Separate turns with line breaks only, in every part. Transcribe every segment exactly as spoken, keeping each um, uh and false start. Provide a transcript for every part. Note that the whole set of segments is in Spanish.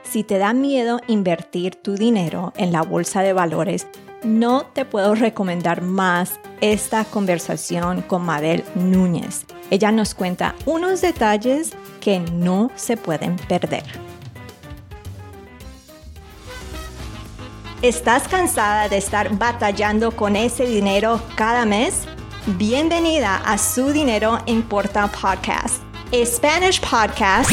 Si te da miedo invertir tu dinero en la bolsa de valores, no te puedo recomendar más esta conversación con Mabel Núñez. Ella nos cuenta unos detalles que no se pueden perder. ¿Estás cansada de estar batallando con ese dinero cada mes? Bienvenida a Su Dinero Importa Podcast, a Spanish podcast.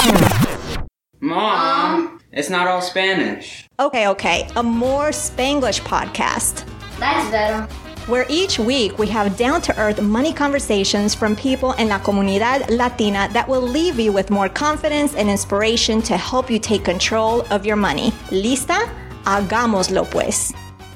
Mom, it's not all Spanish.
Okay, okay, a more Spanglish podcast.
That's better.
Where each week we have down-to-earth money conversations from people in la comunidad latina that will leave you with more confidence and inspiration to help you take control of your money. ¿Lista? Hagámoslo pues.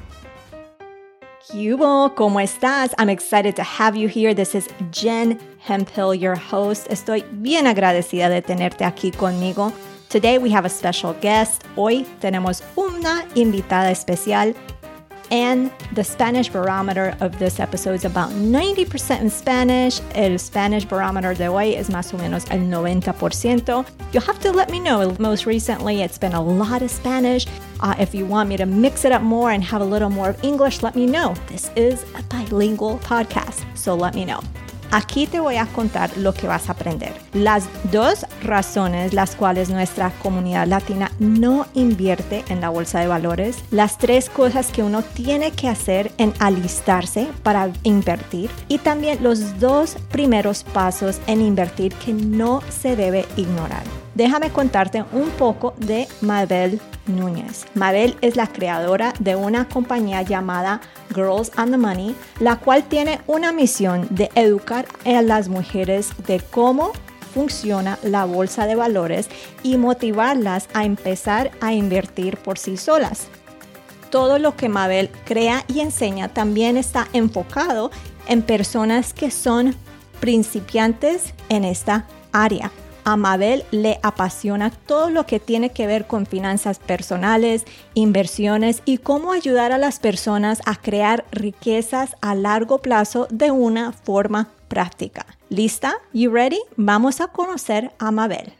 Hugo, ¿cómo estás? I'm excited to have you here. This is Jen Hemphill, your host. Estoy bien agradecida de tenerte aquí conmigo. Today we have a special guest. Hoy tenemos una invitada especial. And the Spanish barometer of this episode is about ninety percent in Spanish. El Spanish barometer de hoy es más o menos el noventa por ciento. You'll have to let me know. Most recently, it's been a lot of Spanish. Uh, if you want me to mix it up more and have a little more of English, let me know. This is a bilingual podcast, so let me know. Aquí te voy a contar lo que vas a aprender. Las dos razones las cuales nuestra comunidad latina no invierte en la bolsa de valores. Las tres cosas que uno tiene que hacer en alistarse para invertir. Y también los dos primeros pasos en invertir que no se debe ignorar. Déjame contarte un poco de Mabel Núñez. Mabel es la creadora de una compañía llamada Girls on the Money, la cual tiene una misión de educar a las mujeres de cómo funciona la bolsa de valores y motivarlas a empezar a invertir por sí solas. Todo lo que Mabel crea y enseña también está enfocado en personas que son principiantes en esta área. A Mabel le apasiona todo lo que tiene que ver con finanzas personales, inversiones y cómo ayudar a las personas a crear riquezas a largo plazo de una forma práctica. ¿Lista? You ready? Vamos a conocer a Mabel.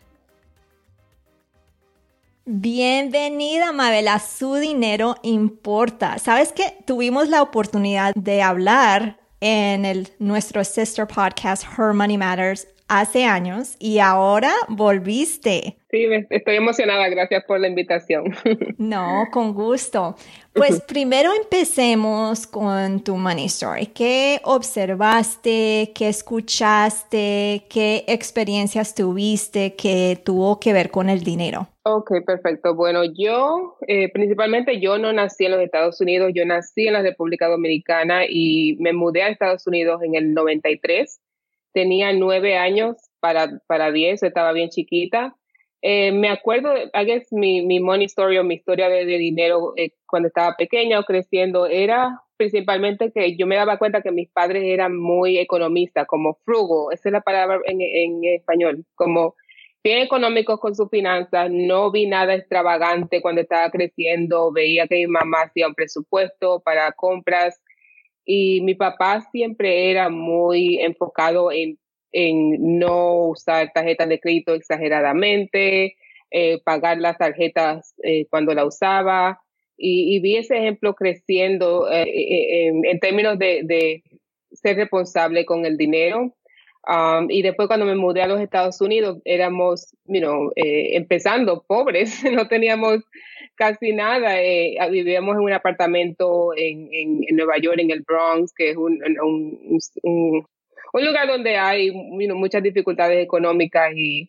Bienvenida, Mabel, a Su Dinero Importa. ¿Sabes qué? Tuvimos la oportunidad de hablar en el, nuestro sister podcast, Her Money Matters, hace años y ahora volviste.
Sí, estoy emocionada. Gracias por la invitación.
No, con gusto. Pues primero empecemos con tu money story. ¿Qué observaste? ¿Qué escuchaste? ¿Qué experiencias tuviste que tuvo que ver con el dinero?
Ok, perfecto. Bueno, yo, eh, principalmente yo no nací en los Estados Unidos. Yo nací en la República Dominicana y me mudé a Estados Unidos en el noventa y tres. Tenía nueve años para, para diez, estaba bien chiquita. Eh, me acuerdo, I guess mi, mi money story o mi historia de, de dinero eh, cuando estaba pequeña o creciendo era principalmente que yo me daba cuenta que mis padres eran muy economistas, como frugal, esa es la palabra en, en español, como bien económicos con sus finanzas. No vi nada extravagante cuando estaba creciendo, veía que mi mamá hacía un presupuesto para compras. Y mi papá siempre era muy enfocado en, en no usar tarjetas de crédito exageradamente, eh, pagar las tarjetas eh, cuando la usaba. Y, y vi ese ejemplo creciendo eh, eh, en, en términos de, de ser responsable con el dinero. Um, y después cuando me mudé a los Estados Unidos, éramos, you know, eh, empezando pobres, no teníamos casi nada. Eh, vivíamos en un apartamento en, en, en Nueva York, en el Bronx, que es un, un, un, un lugar donde hay, you know, muchas dificultades económicas y,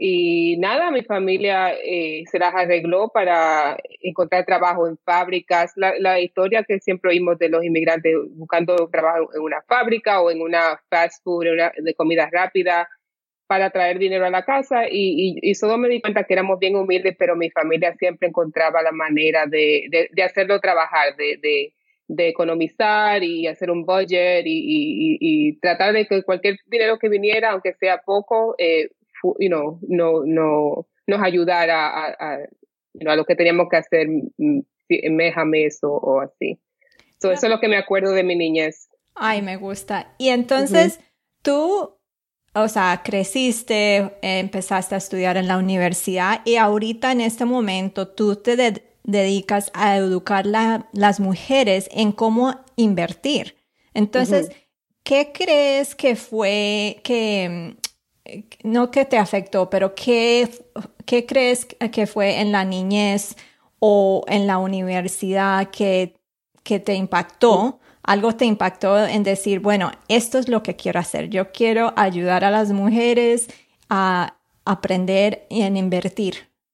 y nada, mi familia eh, se las arregló para encontrar trabajo en fábricas. La, la historia que siempre oímos de los inmigrantes buscando trabajo en una fábrica o en una fast food, una, de comida rápida, para traer dinero a la casa y, y, y solo me di cuenta que éramos bien humildes, pero mi familia siempre encontraba la manera de, de, de hacerlo trabajar, de, de, de economizar y hacer un budget y, y, y tratar de que cualquier dinero que viniera, aunque sea poco, eh, fu, you know, no, no, nos ayudara a, a, you know, a lo que teníamos que hacer mes a mes o, o así. So, eso es lo que me acuerdo de mi niñez.
Ay, me gusta. Y entonces, uh-huh. tú... o sea, creciste, eh, empezaste a estudiar en la universidad y ahorita en este momento tú te de- dedicas a educar la- las mujeres en cómo invertir. Entonces,
Ujú.
¿qué crees que fue que, mm, no que te afectó, pero qué, qué crees que fue en la niñez o en la universidad que, que te impactó? Algo te impactó en decir, bueno, esto es lo que quiero hacer. Yo quiero ayudar a las mujeres a aprender y en invertir.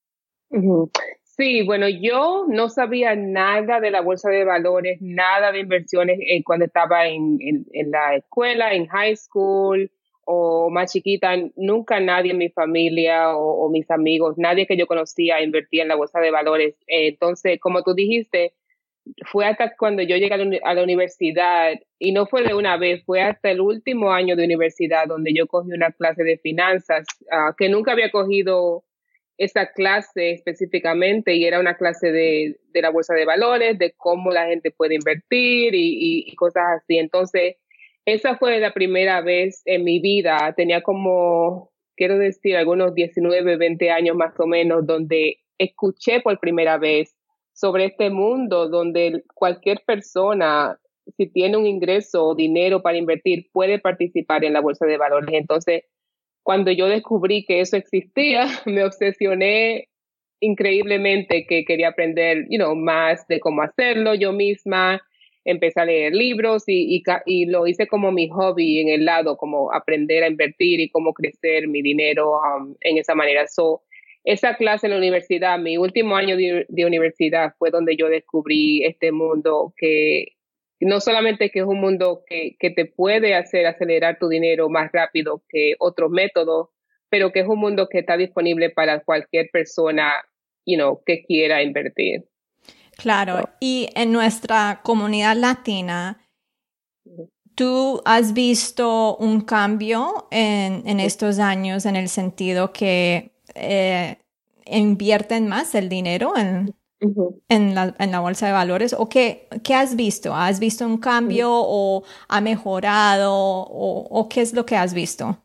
Ujú. Sí, bueno, yo no sabía nada de la bolsa de valores, nada de inversiones eh, cuando estaba en, en, en la escuela, en high school o más chiquita. Nunca nadie en mi familia o, o mis amigos, nadie que yo conocía invertía en la bolsa de valores. Eh, entonces, como tú dijiste, fue hasta cuando yo llegué a la, uni- a la universidad, y no fue de una vez, fue hasta el último año de universidad donde yo cogí una clase de finanzas, ah, que nunca había cogido esa clase específicamente, y era una clase de, de la bolsa de valores, de cómo la gente puede invertir y, y, y cosas así. Entonces, esa fue la primera vez en mi vida, tenía como, quiero decir, algunos diecinueve veinte años más o menos, donde escuché por primera vez sobre este mundo donde cualquier persona, si tiene un ingreso o dinero para invertir, puede participar en la bolsa de valores. Entonces, cuando yo descubrí que eso existía, me obsesioné increíblemente, que quería aprender, you know, más de cómo hacerlo yo misma. Empecé a leer libros y, y, y lo hice como mi hobby en el lado, como aprender a invertir y cómo crecer mi dinero um, en esa manera. So, esa clase en la universidad, mi último año de, de universidad, fue donde yo descubrí este mundo que no solamente que es un mundo que, que te puede hacer acelerar tu dinero más rápido que otros métodos, pero que es un mundo que está disponible para cualquier persona, you know, que quiera invertir.
Claro,
So,
y en nuestra comunidad latina, ¿tú has visto un cambio en, en estos años en el sentido que eh, invierten más el dinero en,
uh-huh,
en la, en la bolsa de valores? ¿O qué, qué has visto? ¿Has visto un
uh-huh.
cambio o ha mejorado o, o qué es lo que has visto?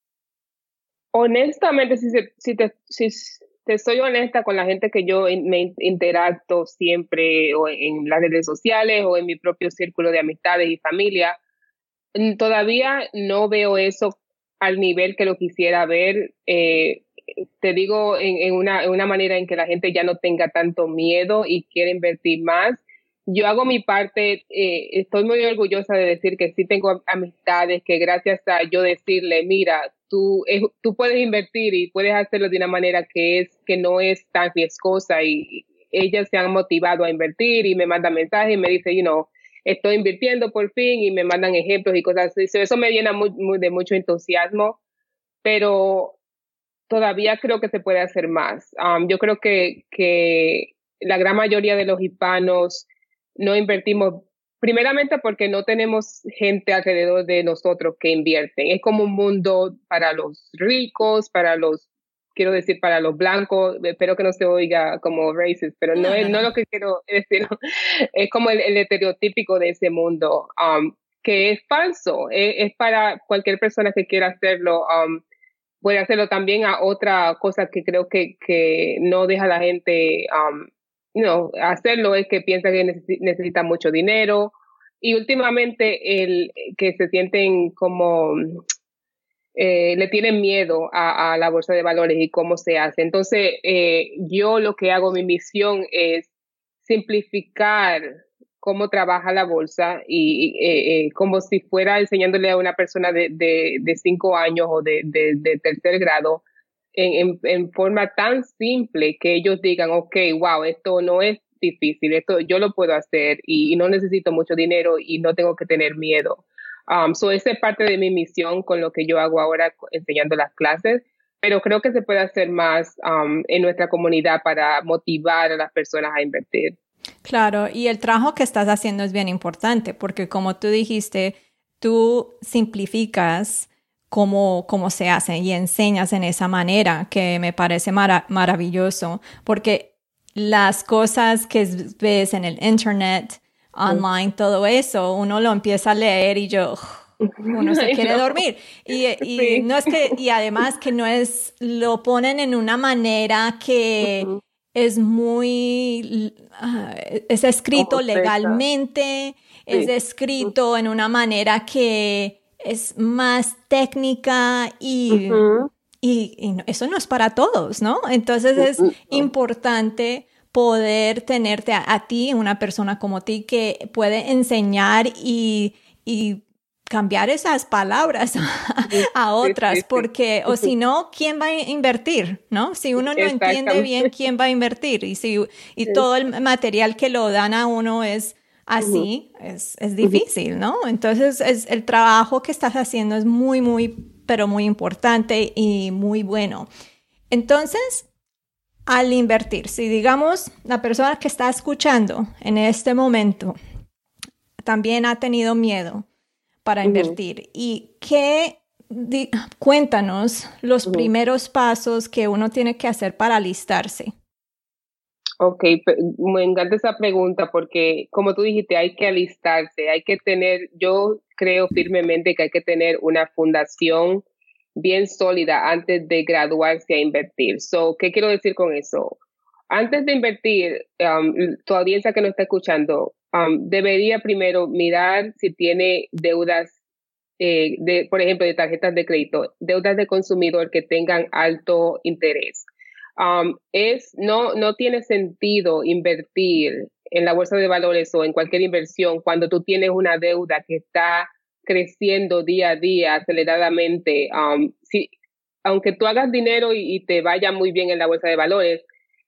Honestamente, si, se, si, te, si te soy honesta con la gente que yo in, me interacto siempre, o en las redes sociales o en mi propio círculo de amistades y familia, todavía no veo eso al nivel que lo quisiera ver. Eh, te digo, en, en, una, en una manera en que la gente ya no tenga tanto miedo y quiere invertir más. Yo hago mi parte, eh, estoy muy orgullosa de decir que sí tengo amistades que, gracias a yo decirle, mira, tú, eh, tú puedes invertir y puedes hacerlo de una manera que, es, que no es tan riesgosa, y ellas se han motivado a invertir y me mandan mensajes y me dicen, you know, estoy invirtiendo por fin, y me mandan ejemplos y cosas así. Eso me llena muy, muy, de mucho entusiasmo, pero todavía creo que se puede hacer más. Um, yo creo que, que la gran mayoría de los hispanos no invertimos, primeramente porque no tenemos gente alrededor de nosotros que invierten. Es como un mundo para los ricos, para los, quiero decir, para los blancos. Espero que no se oiga como racist, pero no
No,
es
no,
no
no.
lo que quiero decir. Es como el, el estereotípico de ese mundo, um, que es falso. Es, es para cualquier persona que quiera hacerlo. Um, puede hacerlo también. A otra cosa que creo que, que no deja a la gente um, you know, hacerlo, es que piensa que necesita, necesita mucho dinero, y últimamente el que se sienten como eh, le tienen miedo a, a la bolsa de valores y cómo se hace. Entonces, eh, yo lo que hago, mi misión es simplificar cómo trabaja la bolsa, y eh, eh, como si fuera enseñándole a una persona de, de, de cinco años o de, de, de tercer grado, en, en, en forma tan simple que ellos digan, ok, wow, esto no es difícil, esto yo lo puedo hacer, y, y no necesito mucho dinero y no tengo que tener miedo. Um, so esa es parte de mi misión con lo que yo hago ahora enseñando las clases, pero creo que se puede hacer más um, en nuestra comunidad para motivar a las personas a invertir.
Claro, y el trabajo que estás haciendo es bien importante porque como tú dijiste, tú simplificas cómo, cómo se hace y enseñas en esa manera que me parece mara- maravilloso porque las cosas que ves en el internet, online, todo eso, uno lo empieza a leer y yo, uno se quiere
no.
dormir. Y, y
Sí.
no es que, y además que no es, lo ponen en una manera que
Ujú.
es muy, uh, es escrito
Compleja.
legalmente, es
Sí.
escrito en una manera que es más técnica y,
Ujú.
y, y no- eso no es para todos, ¿no? Entonces es
Ujú.
importante poder tenerte a, a ti, una persona como ti, que puede enseñar y, y cambiar esas palabras
Sí,
a
sí, sí,
otras,
sí.
porque, o si no, ¿quién va a invertir? ¿No? Si uno no entiende bien,
Exactamente.
¿quién va a invertir? Y si, y
Sí.
todo el material que lo dan a uno es
Ujú.
así, es, es
Ujú.
difícil, ¿no? Entonces, es, el trabajo que estás haciendo es muy, muy, pero muy importante y muy bueno. Entonces, al invertir, si digamos la persona que está escuchando en este momento también ha tenido miedo para
Ujú.
invertir, y qué, di, cuéntanos los
Ujú.
primeros pasos que uno tiene que hacer para alistarse.
Ok, pe- me encanta esa pregunta porque, como tú dijiste, hay que alistarse, hay que tener, yo creo firmemente que hay que tener una fundación bien sólida antes de graduarse a invertir. So, ¿qué quiero decir con eso? Antes de invertir, um, tu audiencia que nos está escuchando, um, debería primero mirar si tiene deudas, eh, de, por ejemplo, de tarjetas de crédito, deudas de consumidor que tengan alto interés. Um, es, no, no tiene sentido invertir en la bolsa de valores o en cualquier inversión cuando tú tienes una deuda que está creciendo día a día aceleradamente. Um, si, aunque tú hagas dinero y, y te vaya muy bien en la bolsa de valores,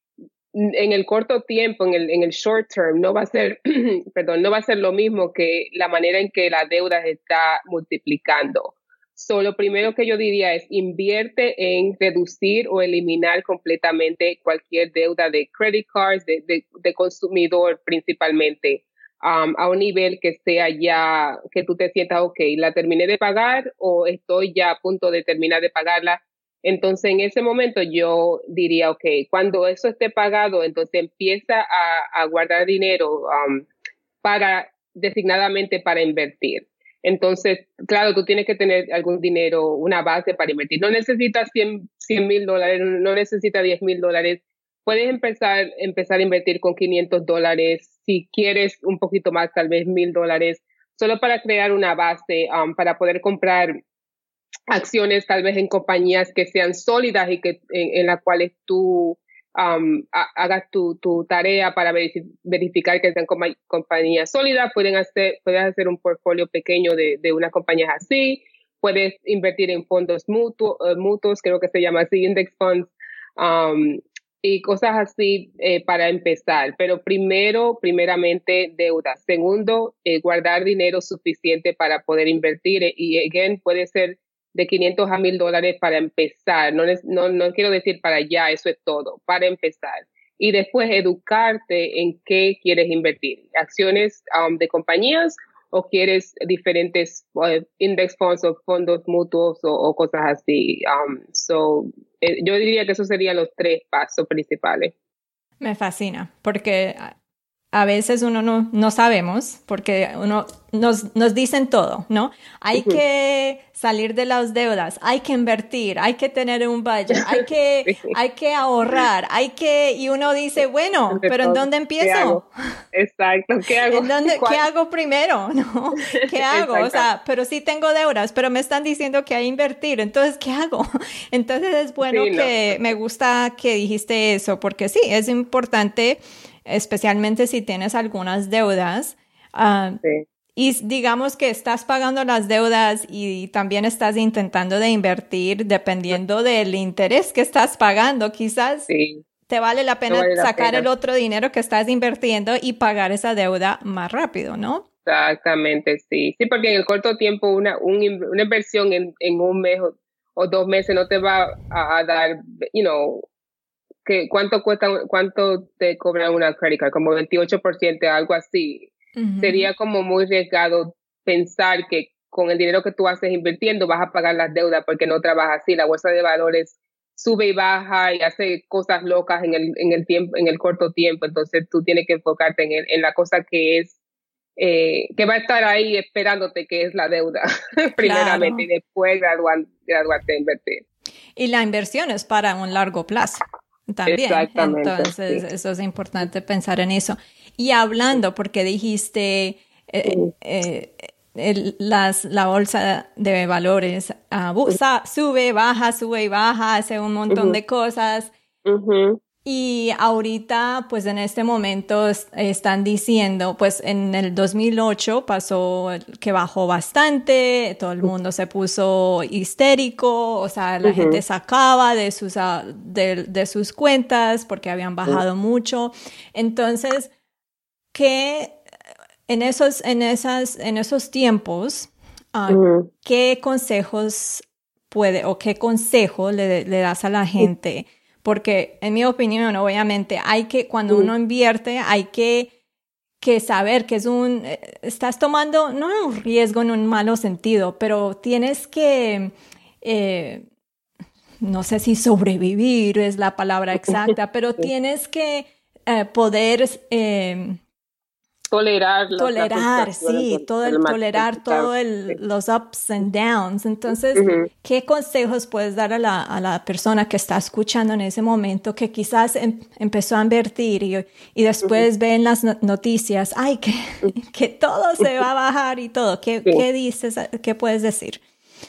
en el corto tiempo, en el, en el short term, no va a ser, perdón, no va a ser lo mismo que la manera en que la deuda se está multiplicando. So, lo primero que yo diría es invierte en reducir o eliminar completamente cualquier deuda de credit cards, de, de, de consumidor principalmente, um, a un nivel que sea ya, que tú te sientas, ok, la terminé de pagar o estoy ya a punto de terminar de pagarla. Entonces, en ese momento yo diría, ok, cuando eso esté pagado, entonces empieza a, a guardar dinero um, para, designadamente para invertir. Entonces, claro, tú tienes que tener algún dinero, una base para invertir. No necesitas cien mil dólares, no necesitas diez mil dólares. Puedes empezar, empezar a invertir con quinientos dólares. Si quieres un poquito más, tal vez mil dólares, solo para crear una base, um, para poder comprar acciones tal vez en compañías que sean sólidas y que en, en las cuales tú um, ha, hagas tu, tu tarea para verific- verificar que sean com- compañías sólidas. Pueden hacer, puedes hacer un portfolio pequeño de, de unas compañías así. Puedes invertir en fondos mutuo, uh, mutuos, creo que se llama así, index funds, um, y cosas así eh, para empezar. Pero primero, primeramente, deuda. Segundo, eh, guardar dinero suficiente para poder invertir. Y, again, puede ser de quinientos a mil dólares para empezar. No, no, no quiero decir para ya, eso es todo, para empezar. Y después educarte en qué quieres invertir. Acciones um, de compañías o quieres diferentes uh, index funds o fondos mutuos o, o cosas así. Um, so, eh, yo diría que esos serían los tres pasos principales.
Me fascina, porque a veces uno no, no sabemos, porque uno nos, nos dicen todo, ¿no? Hay
Uh-huh.
que salir de las deudas, hay que invertir, hay que tener un budget, hay que,
Sí.
hay que ahorrar, hay que, y uno dice, bueno,
Entre
pero ¿en
todo.
dónde
¿Qué hago?
empiezo?
Exacto, ¿qué hago?
¿En dónde, qué
¿Cuál?
hago primero? ¿No? ¿Qué hago? O
Exacto.
sea, pero sí tengo deudas, pero me están diciendo que hay que invertir, entonces, ¿qué hago? Entonces es bueno
Sí, no.
que, me gusta que dijiste eso, porque sí, es importante, especialmente si tienes algunas deudas. Uh,
Sí.
y digamos que estás pagando las deudas y también estás intentando de invertir dependiendo del interés que estás pagando. Quizás
Sí,
te vale la
no
pena
vale la
sacar el
pena.
otro dinero que estás invirtiendo y pagar esa deuda más rápido, ¿no?
Exactamente, sí. Sí, porque en el corto tiempo una, un, una inversión en, en un mes o, o dos meses no te va a, a dar, you know, que cuánto cuesta, cuánto te cobran una credit card, como veintiocho por ciento, algo así.
Uh-huh.
Sería como muy arriesgado pensar que con el dinero que tú haces invirtiendo vas a pagar las deudas porque no trabajas así. La bolsa de valores sube y baja y hace cosas locas en el, en el tiempo, en el corto tiempo. Entonces tú tienes que enfocarte en, el, en la cosa que es eh, que va a estar ahí esperándote, que es la deuda, primeramente, claro. Y después graduar, graduarte a invertir.
Y la inversión es para un largo plazo también.
Exactamente.
Entonces,
sí.
eso es importante pensar en eso. Y hablando, porque dijiste eh,
sí.
eh, el, las, la bolsa de valores abusa, sube, baja, sube y baja, hace un montón uh-huh. de cosas.
Uh-huh.
Y ahorita, pues en este momento están diciendo, pues en el dos mil ocho pasó que bajó bastante, todo el mundo se puso histérico, o sea, la uh-huh. gente sacaba de sus, de, de sus cuentas porque habían bajado uh-huh. mucho. Entonces, ¿qué en esos, en esas, en esos tiempos, uh, uh-huh. qué consejos puede o qué consejo le, le das a la gente? Uh-huh. Porque, en mi opinión, obviamente, hay que, cuando uno invierte, hay que, que saber que es un, estás tomando, no un riesgo en un malo sentido, pero tienes que, eh, no sé si sobrevivir es la palabra exacta, pero tienes que eh, poder... Eh,
Tolerar,
tolerar, sí, todo el, tolerar todos los ups and downs. Entonces, uh-huh. ¿qué consejos puedes dar a la, a la persona que está escuchando en ese momento que quizás em, empezó a invertir y, y después uh-huh. ve en las noticias, ay, que, que todo se va a bajar y todo? ¿Qué, sí. ¿qué dices, qué puedes decir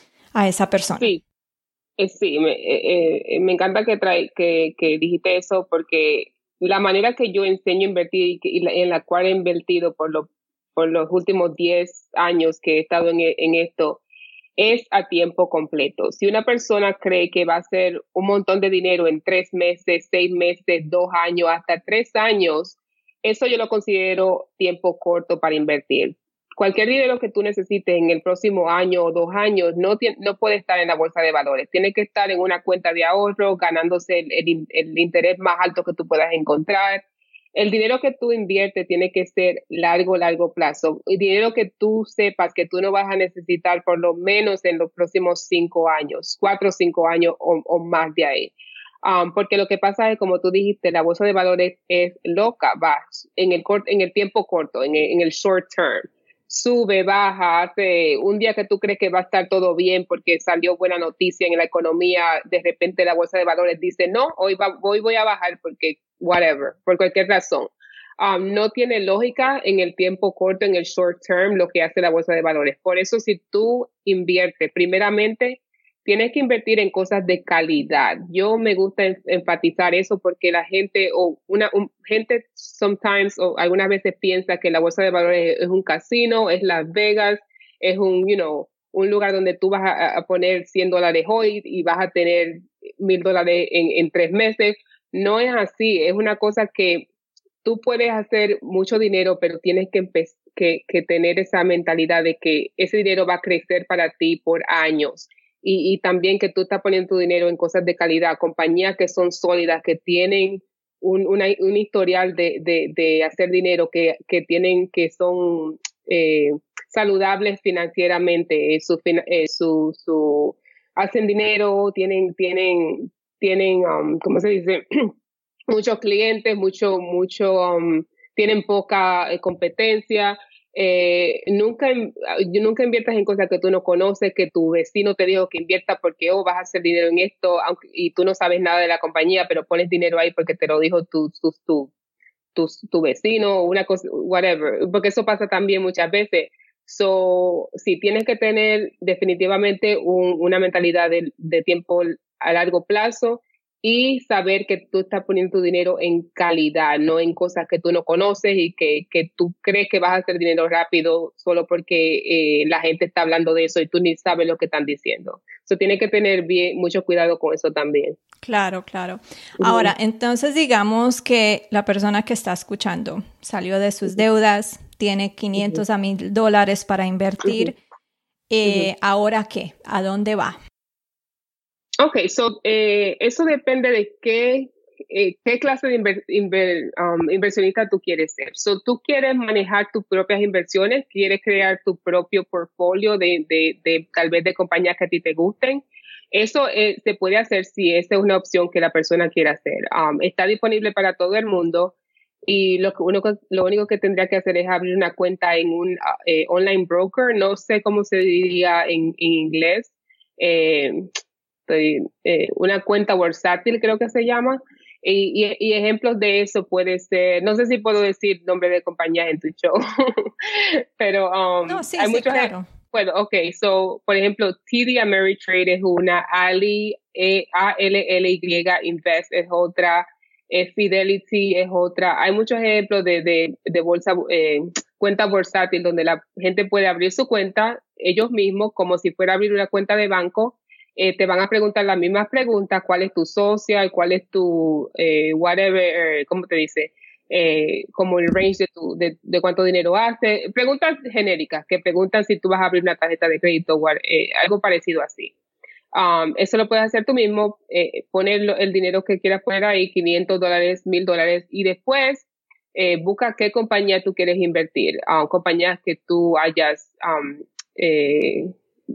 a esa persona?
Sí, eh, sí, me, eh, eh, me encanta que, trae, que, que dijiste eso porque la manera que yo enseño a invertir y, que, y la, en la cual he invertido por, lo, por los últimos diez años que he estado en, en esto es a tiempo completo. Si una persona cree que va a hacer un montón de dinero en tres meses, seis meses, dos años, hasta tres años, eso yo lo considero tiempo corto para invertir. Cualquier dinero que tú necesites en el próximo año o dos años no, tiene, no puede estar en la bolsa de valores. Tiene que estar en una cuenta de ahorro, ganándose el, el, el interés más alto que tú puedas encontrar. El dinero que tú inviertes tiene que ser largo, largo plazo. El dinero que tú sepas que tú no vas a necesitar por lo menos en los próximos cinco años, cuatro o cinco años o, o más de ahí. Um, porque lo que pasa es, como tú dijiste, la bolsa de valores es loca, va en el, cort, en el tiempo corto, en el, en el short term. Sube, baja, hace un día que tú crees que va a estar todo bien porque salió buena noticia en la economía, de repente la bolsa de valores dice, no, hoy, va, hoy voy a bajar porque whatever, por cualquier razón. Um, no tiene lógica en el tiempo corto, en el short term, lo que hace la bolsa de valores. Por eso, si tú inviertes, primeramente, tienes que invertir en cosas de calidad. Yo me gusta en, enfatizar eso porque la gente, o una un, gente sometimes, o algunas veces piensa que la bolsa de valores es, es un casino, es Las Vegas, es un, you know, un lugar donde tú vas a, a poner cien dólares hoy y vas a tener mil dólares en, en tres meses. No es así, es una cosa que tú puedes hacer mucho dinero, pero tienes que, empe- que, que tener esa mentalidad de que ese dinero va a crecer para ti por años. Y, y también que tú estás poniendo tu dinero en cosas de calidad, compañías que son sólidas, que tienen un, una, un historial de, de, de hacer dinero, que, que tienen, que son eh, saludables financieramente, eh, su, eh, su, su, hacen dinero, tienen, tienen, tienen, um, ¿cómo se dice? muchos clientes, mucho, mucho, um, tienen poca eh, competencia. Eh, nunca, nunca inviertas en cosas que tú no conoces, que tu vecino te dijo que invierta porque oh, vas a hacer dinero en esto, aunque, y tú no sabes nada de la compañía, pero pones dinero ahí porque te lo dijo tu, tu, tu, tu, tu vecino, una cosa, whatever, porque eso pasa también muchas veces. So, sí, tienes que tener definitivamente un, una mentalidad de, de tiempo a largo plazo y saber que tú estás poniendo tu dinero en calidad, no en cosas que tú no conoces y que, que tú crees que vas a hacer dinero rápido solo porque eh, la gente está hablando de eso y tú ni sabes lo que están diciendo. So, tienes que tener bien, mucho cuidado con eso también.
Claro, claro. Uh-huh. Ahora, entonces digamos que la persona que está escuchando salió de sus deudas, tiene quinientos uh-huh. a mil dólares para invertir. Uh-huh. Eh, uh-huh. ¿Ahora qué? ¿A dónde va?
Ok, so, eh, eso depende de qué, eh, qué clase de inver, inver, um, inversionista tú quieres ser. So, tú quieres manejar tus propias inversiones, quieres crear tu propio portfolio de, de, de tal vez de compañías que a ti te gusten. Eso eh, se puede hacer si esa es una opción que la persona quiere hacer. Um, está disponible para todo el mundo. y lo, que uno, lo único que tendría que hacer es abrir una cuenta en un eh, online broker, no sé cómo se diría en, en inglés, eh, eh, una cuenta bursátil creo que se llama, y, y, y ejemplos de eso puede ser, no sé si puedo decir nombre de compañías en tu show, pero um,
no, sí,
hay
sí,
muchos,
claro.
bueno, ok, so, por ejemplo, T D Ameritrade es una, Ali, e, A L L Y Invest es otra, eh, Fidelity es otra. Hay muchos ejemplos de, de, de bolsa, eh, cuenta bursátil donde la gente puede abrir su cuenta ellos mismos como si fuera a abrir una cuenta de banco. Eh, te van a preguntar las mismas preguntas, cuál es tu social, cuál es tu, eh, whatever, ¿cómo te dice? Eh, como el range de, tu, de, de cuánto dinero hace. Preguntas genéricas que preguntan si tú vas a abrir una tarjeta de crédito o eh, algo parecido así. Um, eso lo puedes hacer tú mismo, eh, poner el dinero que quieras poner ahí, quinientos dólares, mil dólares, y después eh, busca qué compañía tú quieres invertir, um, compañías que tú hayas um, eh,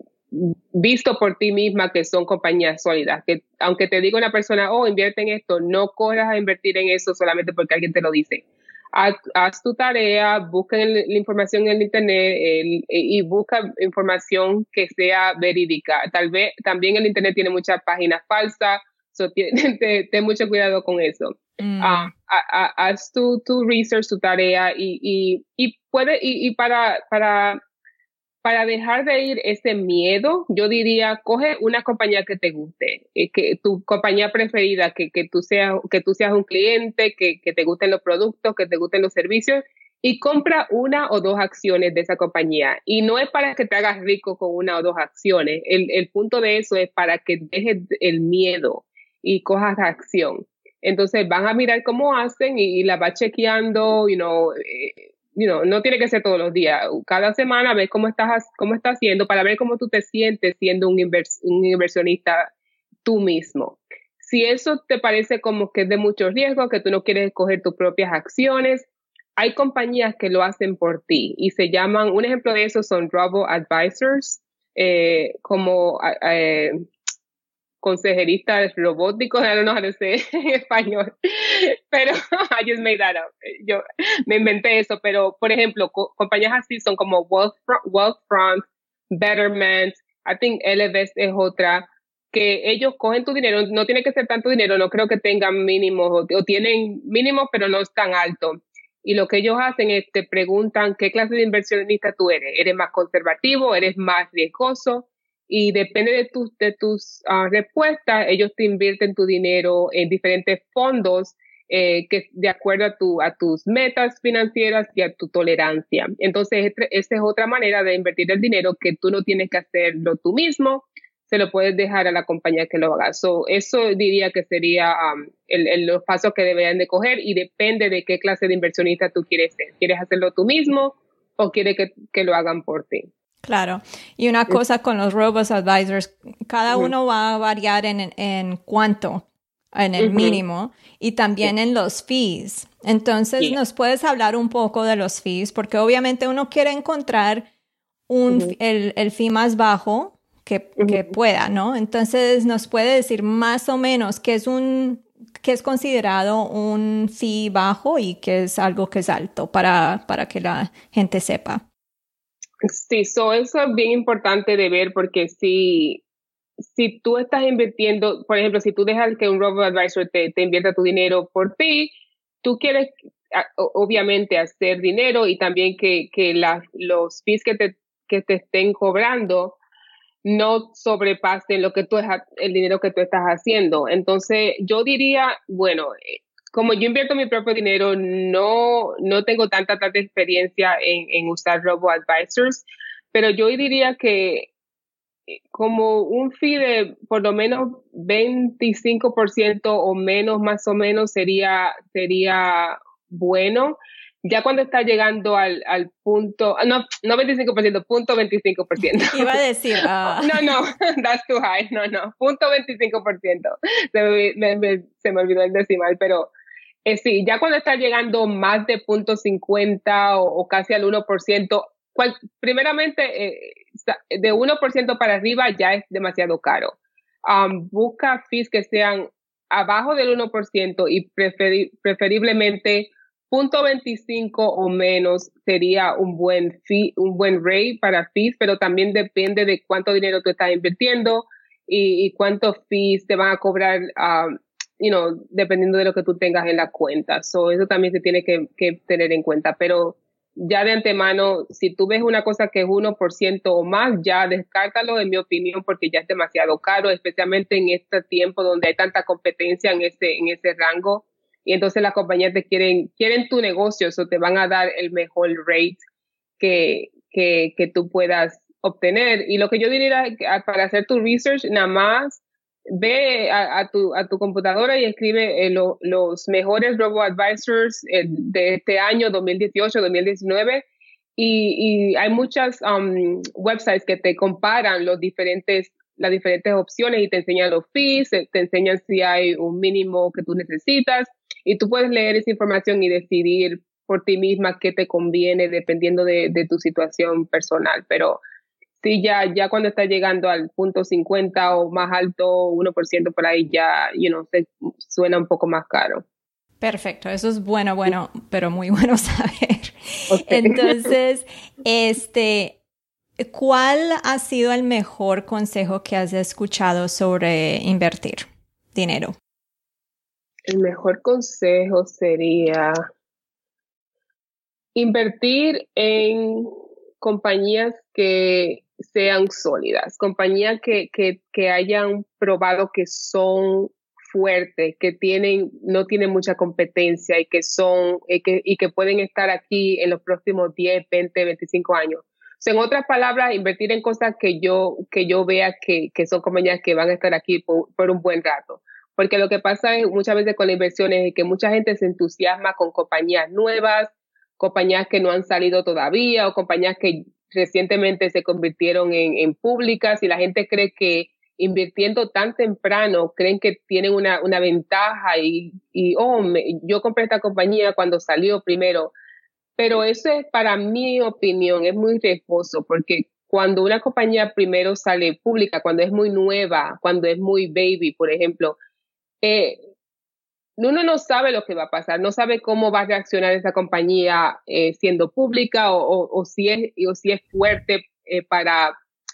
visto por ti misma que son compañías sólidas, que aunque te diga una persona, oh, invierte en esto, no corras a invertir en eso solamente porque alguien te lo dice. Haz, haz tu tarea, busca la información en el internet el, y busca información que sea verídica. Tal vez también el internet tiene muchas páginas falsas, so, ten, ten mucho cuidado con eso. Mm. Uh, haz tu, tu research, tu tarea y, y, y puede, y, y para, para Para dejar de ir ese miedo, yo diría, coge una compañía que te guste, eh, que tu compañía preferida, que, que, tú seas, que tú seas un cliente, que, que te gusten los productos, que te gusten los servicios, y compra una o dos acciones de esa compañía. Y no es para que te hagas rico con una o dos acciones. El, el punto de eso es para que dejes el miedo y cojas acción. Entonces van a mirar cómo hacen y, y la vas chequeando, you know, eh, You know, no tiene que ser todos los días. Cada semana ves cómo estás, cómo estás haciendo para ver cómo tú te sientes siendo un, invers, un inversionista tú mismo. Si eso te parece como que es de mucho riesgo, que tú no quieres escoger tus propias acciones, hay compañías que lo hacen por ti y se llaman, un ejemplo de eso son robo-advisors, eh, como eh, consejeristas robóticos, I don't know how to say en español, pero I just made that up. Yo me inventé eso, pero por ejemplo, co compañías así son como Wealthfront, Wealthfront, Betterment, I think Ellevest es otra, que ellos cogen tu dinero, no tiene que ser tanto dinero, no creo que tengan mínimos, o, o tienen mínimos, pero no es tan alto. Y lo que ellos hacen es te preguntan qué clase de inversionista tú eres. ¿Eres más conservativo? ¿Eres más riesgoso? Y depende de, tu, de tus uh, respuestas, ellos te invierten tu dinero en diferentes fondos eh, que de acuerdo a, tu, a tus metas financieras y a tu tolerancia. Entonces, esa es otra manera de invertir el dinero que tú no tienes que hacerlo tú mismo, se lo puedes dejar a la compañía que lo haga. So, eso diría que sería um, el, el, los pasos que deberían de coger y depende de qué clase de inversionista tú quieres ser. ¿Quieres hacerlo tú mismo o quieres que, que lo hagan por ti?
Claro. Y una cosa con los robo-advisors, cada uh-huh. uno va a variar en, en cuánto, en el uh-huh. mínimo, y también yeah. en los fees. Entonces, yeah. ¿nos puedes hablar un poco de los fees? Porque obviamente uno quiere encontrar un, uh-huh. el, el fee más bajo que, uh-huh. que pueda, ¿no? Entonces, ¿nos puede decir más o menos qué es un, qué es considerado un fee bajo y qué es algo que es alto para, para que la gente sepa?
Sí, so eso es bien importante de ver porque si, si tú estás invirtiendo, por ejemplo, si tú dejas que un robo-advisor te, te invierta tu dinero por ti, tú quieres obviamente hacer dinero y también que, que la, los fees que te, que te estén cobrando no sobrepasen lo que tú, el dinero que tú estás haciendo. Entonces, yo diría, bueno, como yo invierto mi propio dinero, no, no tengo tanta, tanta experiencia en, en usar robo-advisors, pero yo diría que como un fee de por lo menos veinticinco por ciento o menos, más o menos, sería, sería bueno. Ya cuando está llegando al, al punto, no, no veinticinco por ciento, punto veinticinco por ciento.
Iba a decir, uh...
no, no, that's too high, no, no, punto veinticinco por ciento. Se me, me, me, se me olvidó el decimal, pero eh, sí, ya cuando está llegando más de punto cincuenta o, o casi al uno por ciento, cual, primeramente eh, de uno por ciento para arriba ya es demasiado caro. Um, busca fees que sean abajo del uno por ciento y preferi, preferiblemente punto veinticinco o menos sería un buen fee, un buen rate para fees, pero también depende de cuánto dinero tú estás invirtiendo y, y cuántos fees te van a cobrar, um, you know, dependiendo de lo que tú tengas en la cuenta. So, eso también se tiene que, que tener en cuenta, pero ya de antemano, si tú ves una cosa que es uno por ciento o más, ya descártalo, en mi opinión, porque ya es demasiado caro, especialmente en este tiempo donde hay tanta competencia en ese, en ese rango. Y entonces las compañías te quieren, quieren tu negocio, o te van a dar el mejor rate que, que, que tú puedas obtener. Y lo que yo diría para hacer tu research, nada más ve a, a, tu, a tu computadora y escribe eh, lo, los mejores robo-advisors eh, de este año, dos mil dieciocho, dos mil diecinueve, y, y hay muchas um, websites que te comparan los diferentes, las diferentes opciones y te enseñan los fees, te enseñan si hay un mínimo que tú necesitas, y tú puedes leer esa información y decidir por ti misma qué te conviene dependiendo de, de tu situación personal, pero sí, ya, ya cuando está llegando al punto cincuenta o más alto, uno por ciento por ahí, ya, you know, se, suena un poco más caro.
Perfecto, eso es bueno, bueno, pero muy bueno saber. Okay. Entonces, este, ¿cuál ha sido el mejor consejo que has escuchado sobre invertir dinero?
El mejor consejo sería invertir en compañías que sean sólidas, compañías que, que, que hayan probado que son fuertes, que tienen, no tienen mucha competencia y que son, y que, y que pueden estar aquí en los próximos diez, veinte, veinticinco años. O sea, en otras palabras, invertir en cosas que yo, que yo vea que, que son compañías que van a estar aquí por, por un buen rato. Porque lo que pasa es muchas veces con las inversiones es que mucha gente se entusiasma con compañías nuevas, compañías que no han salido todavía o compañías que recientemente se convirtieron en, en públicas, y la gente cree que invirtiendo tan temprano creen que tienen una, una ventaja y, y oh, me, yo compré esta compañía cuando salió primero. Pero eso es, para mi opinión, es muy riesgoso, porque cuando una compañía primero sale pública, cuando es muy nueva, cuando es muy baby, por ejemplo, eh, uno no sabe lo que va a pasar, no sabe cómo va a reaccionar esa compañía eh, siendo pública o, o, o, si es, o si es fuerte eh, para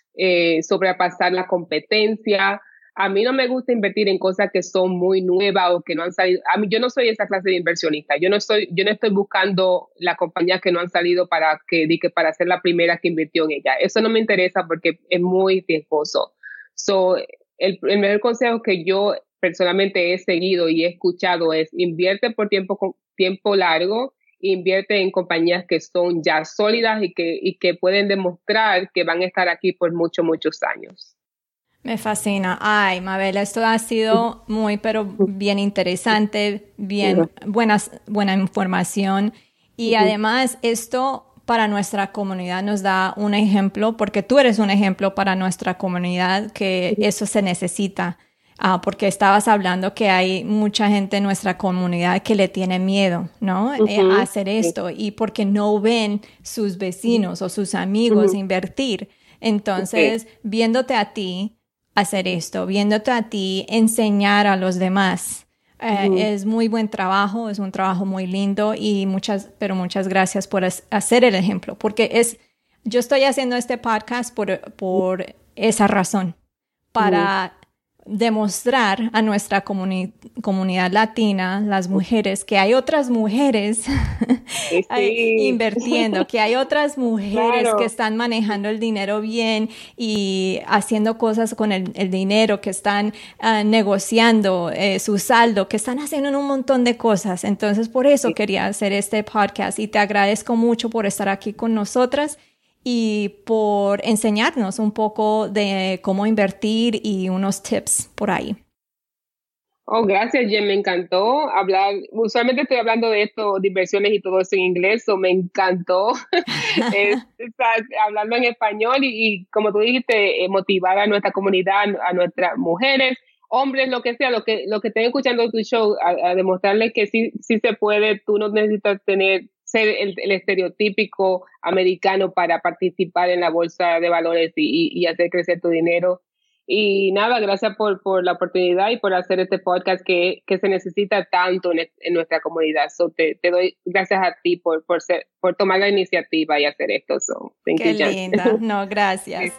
eh, sobrepasar la competencia. A mí no me gusta invertir en cosas que son muy nuevas o que no han salido. A mí, yo no soy esa clase de inversionista. Yo no estoy, yo no estoy buscando las compañías que no han salido para que, que para ser la primera que invirtió en ella. Eso no me interesa porque es muy riesgoso. So, el, el mejor consejo que yo personalmente he seguido y he escuchado es: invierte por tiempo, tiempo largo, invierte en compañías que son ya sólidas y que, y que pueden demostrar que van a estar aquí por muchos, muchos años.
Me fascina. Ay, Mabel, esto ha sido muy, pero bien interesante, bien, buenas, buena información. Y además, esto para nuestra comunidad nos da un ejemplo, porque tú eres un ejemplo para nuestra comunidad, que eso se necesita. Uh, porque estabas hablando que hay mucha gente en nuestra comunidad que le tiene miedo, ¿no? Uh-huh. eh, a hacer esto, y porque no ven sus vecinos uh-huh. o sus amigos uh-huh. invertir. Entonces, okay. viéndote a ti hacer esto, viéndote a ti enseñar a los demás, eh, uh-huh. es muy buen trabajo, es un trabajo muy lindo, y muchas, pero muchas gracias por as- hacer el ejemplo, porque es, yo estoy haciendo este podcast por, por esa razón, para... Uh-huh. demostrar a nuestra comuni- comunidad latina, las mujeres, que hay otras mujeres
sí.
invirtiendo, que hay otras mujeres
claro.
que están manejando el dinero bien y haciendo cosas con el, el dinero, que están uh, negociando eh, su saldo, que están haciendo un montón de cosas. Entonces, por eso sí. quería hacer este podcast, y te agradezco mucho por estar aquí con nosotras y por enseñarnos un poco de cómo invertir y unos tips por ahí.
Oh, gracias, Jen, me encantó hablar. Usualmente estoy hablando de esto, de inversiones y todo eso en inglés, o me encantó es, estar hablando en español y, y como tú dijiste, eh, motivar a nuestra comunidad, a nuestras mujeres, hombres, lo que sea, lo que, lo que estén escuchando tu show, a, a demostrarles que sí, sí se puede. Tú no necesitas tener ser el, el estereotípico americano para participar en la bolsa de valores y, y hacer crecer tu dinero. Y nada, gracias por, por la oportunidad y por hacer este podcast que, que se necesita tanto en, en nuestra comunidad. So te, te doy gracias a ti por, por, ser, por tomar la iniciativa y hacer esto. So, thank
Qué
you, Jen.
linda. No, gracias.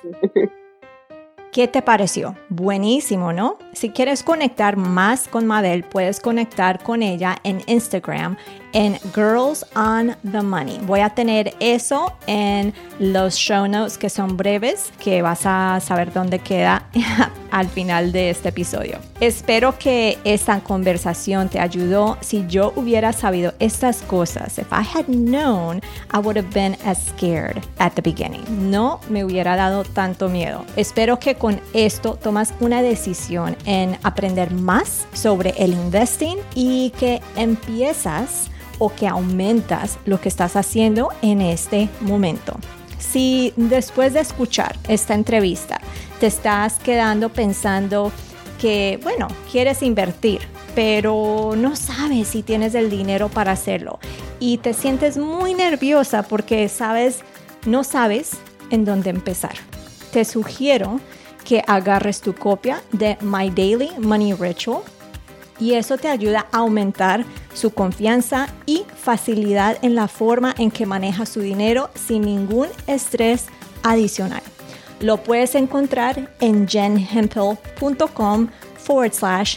¿Qué te pareció? Buenísimo, ¿no? Si quieres conectar más con Mabel, puedes conectar con ella en Instagram en Girls on the Money. Voy a tener eso en los show notes que son breves, que vas a saber dónde queda al final de este episodio. Espero que esta conversación te ayudó. Si yo hubiera sabido estas cosas, if I had known, I would have been as scared at the beginning. No me hubiera dado tanto miedo. Espero que con esto tomas una decisión en aprender más sobre el investing y que empiezas o que aumentas lo que estás haciendo en este momento. Si después de escuchar esta entrevista te estás quedando pensando que, bueno, quieres invertir, pero no sabes si tienes el dinero para hacerlo y te sientes muy nerviosa porque sabes, no sabes en dónde empezar, te sugiero que agarres tu copia de My Daily Money Ritual y eso te ayuda a aumentar su confianza y facilidad en la forma en que maneja su dinero sin ningún estrés adicional. Lo puedes encontrar en jenhemphill.com forward slash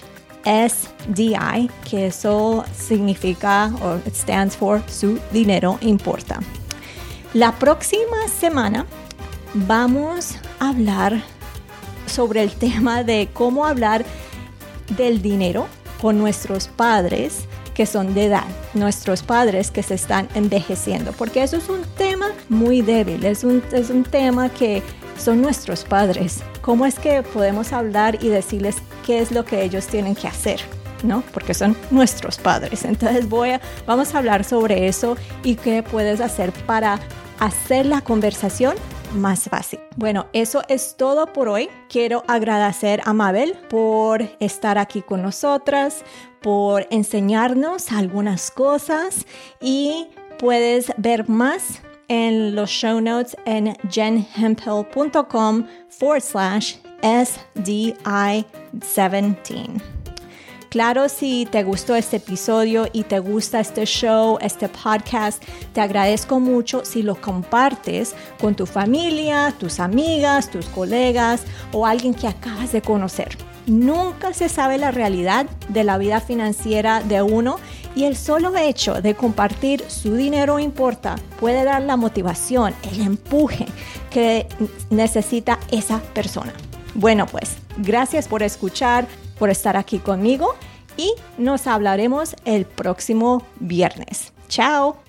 SDI, que eso significa o it stands for su dinero importa. La próxima semana vamos a hablar sobre el tema de cómo hablar del dinero con nuestros padres que son de edad, nuestros padres que se están envejeciendo, porque eso es un tema muy débil, es un, es un tema que son nuestros padres. ¿Cómo es que podemos hablar y decirles qué es lo que ellos tienen que hacer? ¿No? Porque son nuestros padres. Entonces voy a, vamos a hablar sobre eso y qué puedes hacer para hacer la conversación más fácil. Bueno, eso es todo por hoy. Quiero agradecer a Mabel por estar aquí con nosotras, por enseñarnos algunas cosas y puedes ver más en los show notes en jenhemphill.com forward slash SDI seventeen. Claro, si te gustó este episodio y te gusta este show, este podcast, te agradezco mucho si lo compartes con tu familia, tus amigas, tus colegas o alguien que acabas de conocer. Nunca se sabe la realidad de la vida financiera de uno y el solo hecho de compartir su dinero importa puede dar la motivación, el empuje que necesita esa persona. Bueno, pues, gracias por escuchar, por estar aquí conmigo y nos hablaremos el próximo viernes. ¡Chao!